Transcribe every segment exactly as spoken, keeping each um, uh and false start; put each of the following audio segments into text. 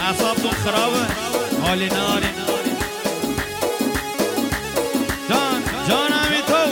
اعصابتون خرابه حالی ناری جان جان همی تو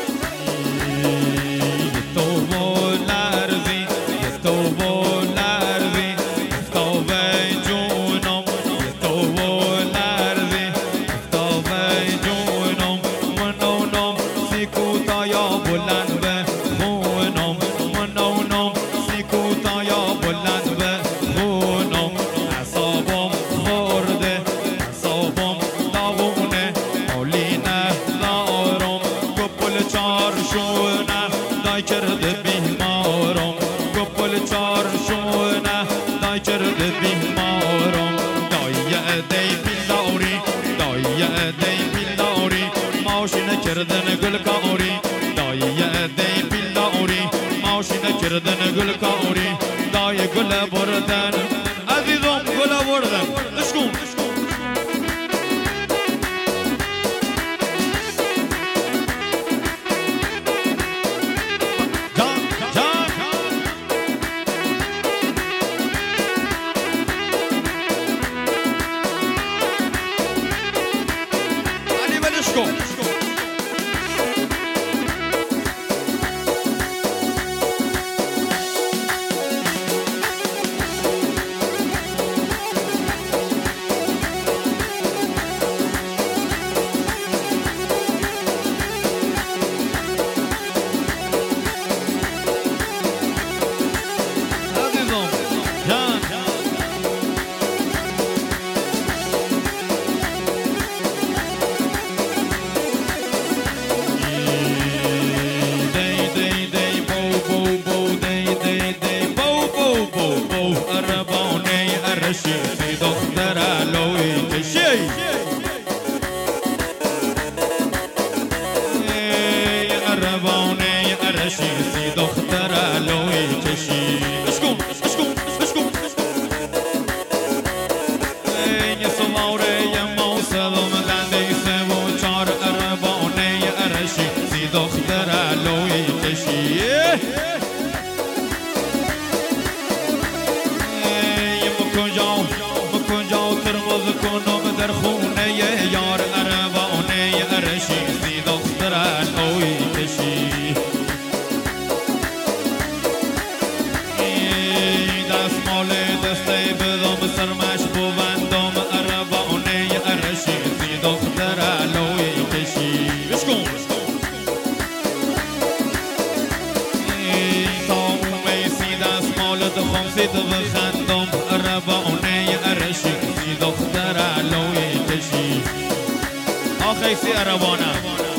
یه تو با لرزی یه تو با لرزی افتابه جونم یه تو با لرزی افتابه جونم منونم سیکوتا یا بلند به خونم منونم سیکوتا یا بلند به خونم اعصابم خورده اعصابم داغونه حالی ندارم گپل چارشونه دای کرده بیمارم گپل چارشونه دای کرده بیمارم دای دی بیلداری دای دی بیلداری ماشینه کردن گل کاری دای دی بیلداری ماشینه کردن گل کاری دای گل بردن عزیزم گل بردن اشکون سی دختر علوی کشی عربانه عرشی سی دختر علوی کشی اشکون اشکون اشکون یه سواره یه موسلم دنده سه و چار عربانه عرشی سی دختر علوی کشی مکنجا ترمز کنم در خونه یار عربانه عرشی سی دختر علوی کشی دستمال دسته بدم سرمش بوندم عربانه عرشی سی دختر علوی کشی بشکن تا اومه سی دستمال دخم سی بخندم عربانه عرشی سی دختر علوی کشی آخی سی عربانه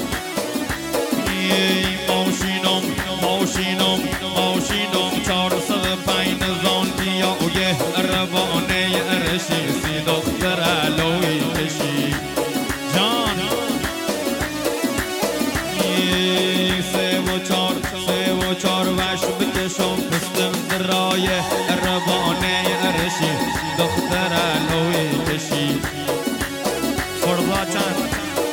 ماشینم ماشینم ماشینم چهارصد پنج زان بیا و یه عربانه عرشی سی دختر علوی کشی جان سه و چار سه و چار وش بکشم پستم درای عربانه عرشی دختر علوی کشی فرضا چند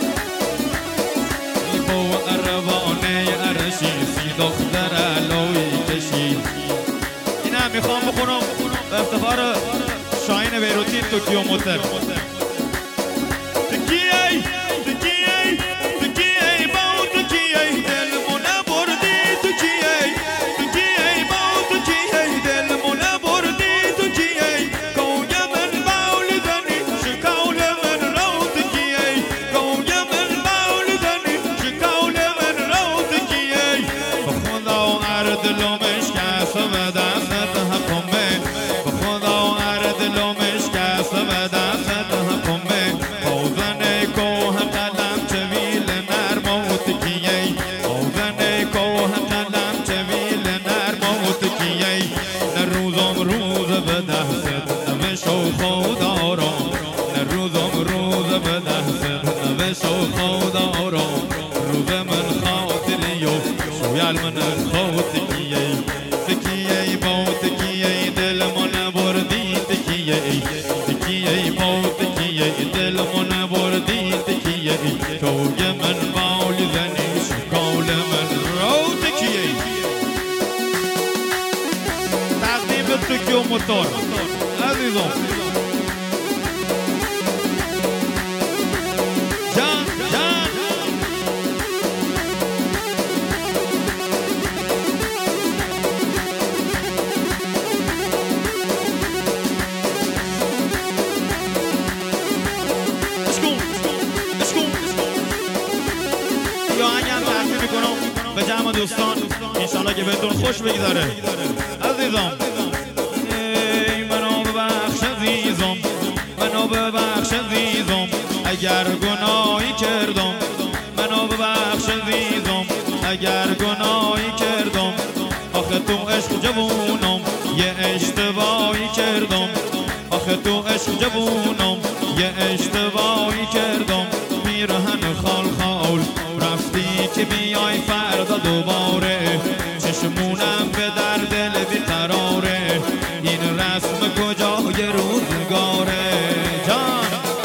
با عربانه عرشی سی دختر علوی کشی این هم میخوام بخونم به افتخار شاهین بیروتی توکیو موتر تکیه تکیه تکیه باو تکیه دل مونه بردی تکیه تکیه باو تکیه دل مونه بردی تکیه کوی من باول دنی شکاول من رو تکیه کوی من باول دنی شکاول من رو تکیه بخدا عرض لومش کس و دست حکمه بخدا عرض لومش کس و دست حکمه حوزن کوه قلم چویل نرموت کیه حوزن کوه قلم چویل نرموت کیه نروزم روز به دست نوشو خودارم نروزم روز به دست نوشو خودارم روز من خاطری و شویل من خود کیه تکیه با تکیه دل من بردی تکیه تکیه با تکیه دل من بردی تکیه توی من باول زنی شکال من رو تکیه تقدیم توکیو موتور عزیزم دوستان انشالله که بهتون خوش بگذاره. عزیزم ای منو ببخش عزیزم، منو ببخش عزیزم اگر گناهی کردم، منو ببخش عزیزم اگر گناهی کردم. آخه تو عشق جوونم یه اشتباهی کردم، آخه تو عشق جوونم یه اشتباهی کردم. میرهن خال خال رفتی که بیای فردا دوباره، چشمونم به در دل بیقراره، این رسم کجای روزگاره. جان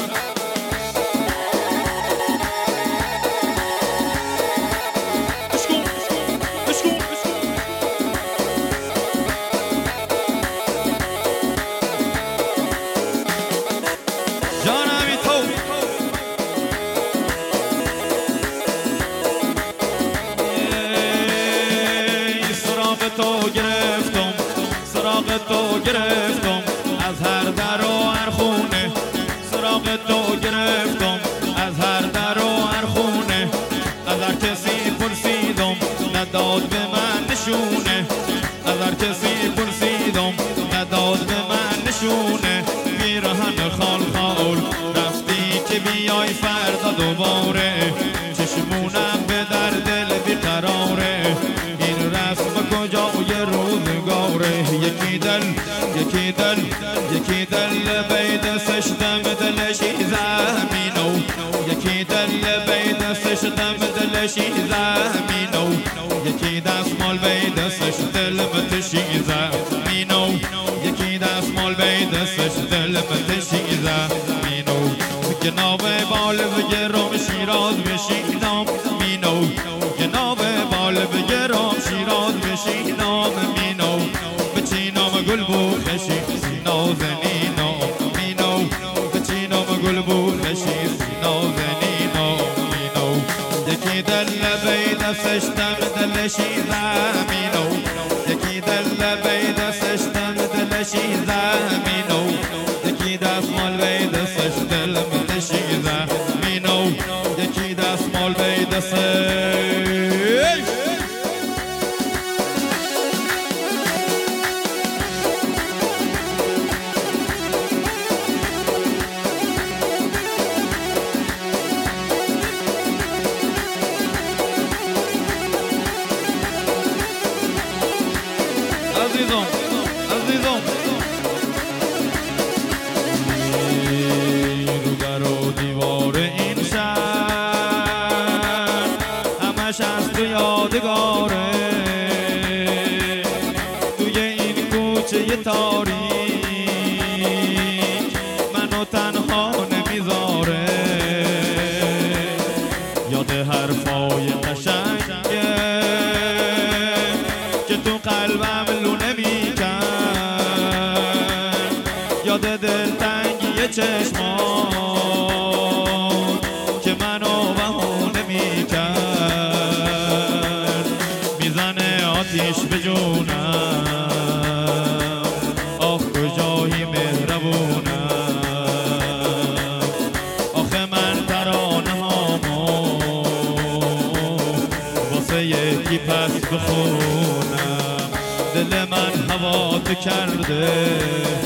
تو گرفتم، سراغ تو گرفتم از هر در و هر خونه، سراغ تو گرفتم از هر در و هر خونه. از هر کسی پرسیدم نداد به من نشونه، از هر کسی پرسیدم نداد به من نشونه. پیرهن خال خال رفتی که بیای فردا دوباره، چشمونم به در دل بیقراره، این رسم کجای روزگاره. یکی دل یکی دل یکی دل بید سشتم دلشی زمینو، یکی دل بید سشتم دلشی زمینو، یکی دستمال بید سش دل متشی زمینو، یکی دستمال بید سش دل متشی زمینو. جناب بال بگرم شیراز بشینم مینو، جناب بال بگرم شیراز بشینم مینو، بچینم گل بو خشی نازنینو مینو، بچینم گل بو خشی نازنینو مینو. یکی دل بید سشتم دلشی زمینو، یکی دل بید سشتم دلشی زمینو، یکی دستمال بید سش دل متشی زمینو، یکی دستمال بید سش. عزیزم عزیزم رو در و دیوار این شهر همش از تو یادگاره، توی این کوچه تاریک منو تنها نمیذاره. یاد حرفای قشنگه که تو قلبم لونه میکن، یاد دلتنگی چشمان که منو بهونه میکن، میزنه آتیش به جونم، آخ کجایی مهربونم. آخه من ترانه هامو واسه یکی پس بخونم، دل من هوا تو کرده